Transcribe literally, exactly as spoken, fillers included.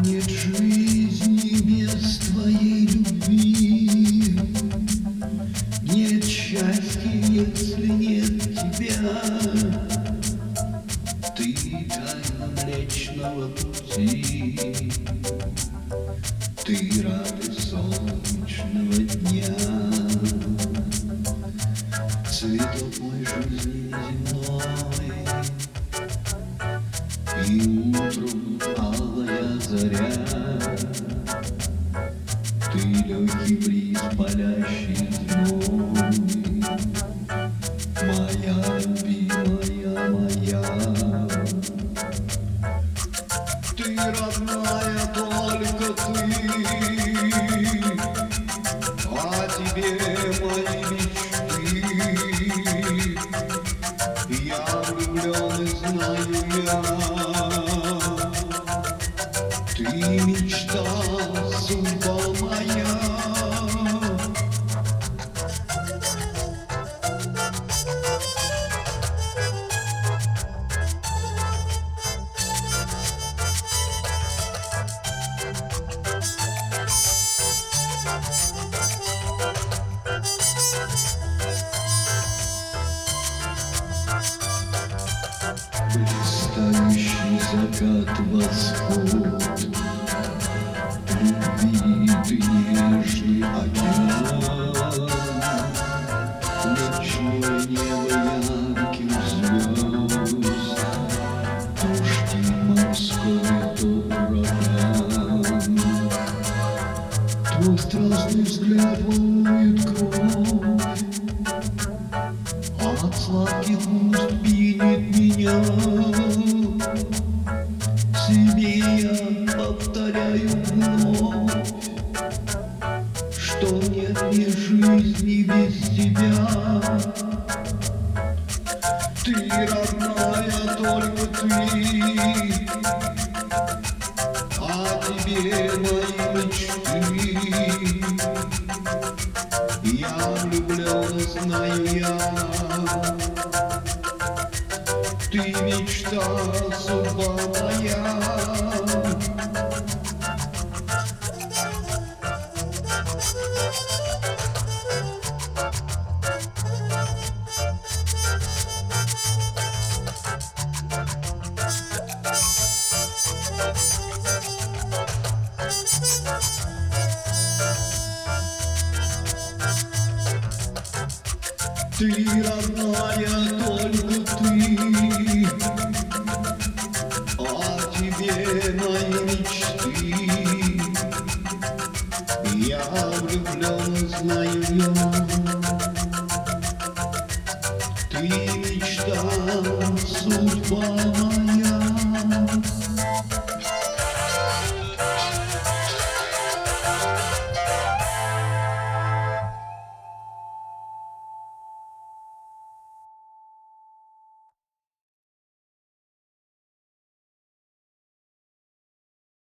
Нет жизни без твоей любви, нет счастья, если нет тебя. Ты тайна Млечного Пути, ты радость солнечного дня, цветок мой жизни земной, и утром алая заря. Ты легкий бриз, палящий зной, моя любимая моя. Ты родная, только ты, о тебе мои мечты. Я влюблен и знаю я, ты мечта, судьба моя. Блистающий закат, восход, любви ты нежный океан, ночное небо ярких звезд, дождь морской, то ураган. Твой страстный взгляд волнует кровь, от сладких уст пьянит меня. Себе я повторяю вновь, что нет мне жизни без тебя. Ты родная, только ты, о тебе мои мечты. Я влюблен, знаю я, ты мечта, судьба моя. Ты родная, только ты, о тебе мои мечты. Я влюблен, знаю я, ты мечта, судьба